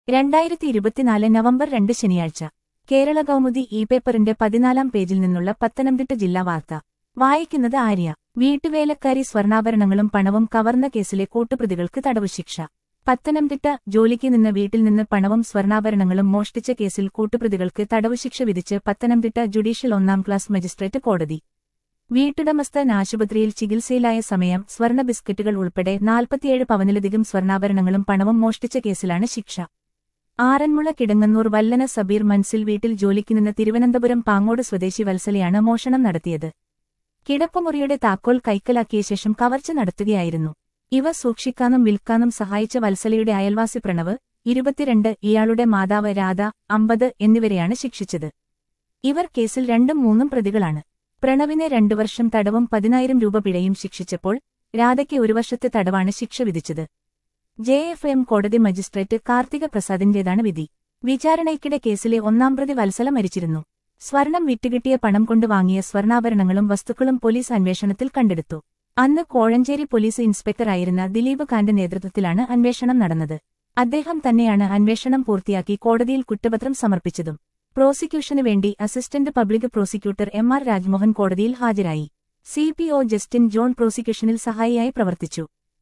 2024 November 2 ശനിയാഴ്ച കേരള കൗമുദി പേപ്പറിന്റെ 14-ാം പേജിൽ നിന്നുള്ള പത്തനംതിട്ട ജില്ലാ വാർത്ത വായിക്കുന്നത് ആര്യ. വീട്ടുവേലക്കാരി സ്വർണ്ണാഭരണങ്ങളും പണവും കവർന്ന കേസിലെ കൂട്ടുപ്രതികൾക്ക് തടവുശിക്ഷ. പത്തനംതിട്ട ജോലിക്ക് നിന്ന് വീട്ടിൽ നിന്ന് പണവും സ്വർണ്ണാഭരണങ്ങളും മോഷ്ടിച്ച കേസിൽ കൂട്ടുപ്രതികൾക്ക് തടവുശിക്ഷ വിധിച്ച് പത്തനംതിട്ട ജുഡീഷ്യൽ 1-ാം ക്ലാസ് മജിസ്ട്രേറ്റ് കോടതി. വീട്ടുടമസ്ഥൻ ആശുപത്രിയിൽ ചികിത്സയിലായ സമയം സ്വർണ്ണ ബിസ്ക്കറ്റുകൾ ഉൾപ്പെടെ 47 പവനിലധികം സ്വർണ്ണാഭരണങ്ങളും പണവും മോഷ്ടിച്ച കേസിലാണ് ശിക്ഷ. ആറന്മുള കിടങ്ങന്നൂർ വല്ലന സബീർ മൻസിൽ വീട്ടിൽ ജോലിക്ക് നിന്ന് തിരുവനന്തപുരം പാങ്ങോട് സ്വദേശി വത്സലയാണ് മോഷണം നടത്തിയത്. കിടപ്പുമുറിയുടെ താക്കോൽ കൈക്കലാക്കിയ ശേഷം കവർച്ച നടത്തുകയായിരുന്നു. ഇവ സൂക്ഷിക്കാനും വിൽക്കാനും സഹായിച്ച വത്സലയുടെ അയൽവാസി പ്രണവ് 22, ഇയാളുടെ മാതാവ് രാധ 50 എന്നിവരെയാണ് ശിക്ഷിച്ചത്. ഇവർ കേസിൽ 2-3 പ്രതികളാണ്. പ്രണവിനെ 2 വർഷം തടവും 10,000 രൂപ പിഴയും ശിക്ഷിച്ചപ്പോൾ രാധയ്ക്ക് 1 വർഷത്തെ തടവാണ് ശിക്ഷ വിധിച്ചത്. JFM കോടതി മജിസ്ട്രേറ്റ് കാർത്തിക പ്രസാദിന്റേതാണ് വിധി. വിചാരണയ്ക്കിടെ കേസിലെ 1-ാം പ്രതി വത്സല മരിച്ചിരുന്നു. സ്വർണം വിറ്റുകിട്ടിയ പണം കൊണ്ട് വാങ്ങിയ സ്വർണ്ണാഭരണങ്ങളും വസ്തുക്കളും പോലീസ് അന്വേഷണത്തിൽ കണ്ടെടുത്തു. അന്ന് കോഴഞ്ചേരി പോലീസ് ഇൻസ്പെക്ടറായിരുന്ന ദിലീപ് ഖാന്റെ നേതൃത്വത്തിലാണ് അന്വേഷണം നടന്നത്. അദ്ദേഹം തന്നെയാണ് അന്വേഷണം പൂർത്തിയാക്കി കോടതിയിൽ കുറ്റപത്രം സമർപ്പിച്ചതും. പ്രോസിക്യൂഷന് വേണ്ടി assistant public prosecutor MR Rajmohan കോടതിയിൽ ഹാജരായി. CPO ജസ്റ്റിൻ ജോൺ പ്രോസിക്യൂഷനിൽ സഹായിയായി പ്രവർത്തിച്ചു.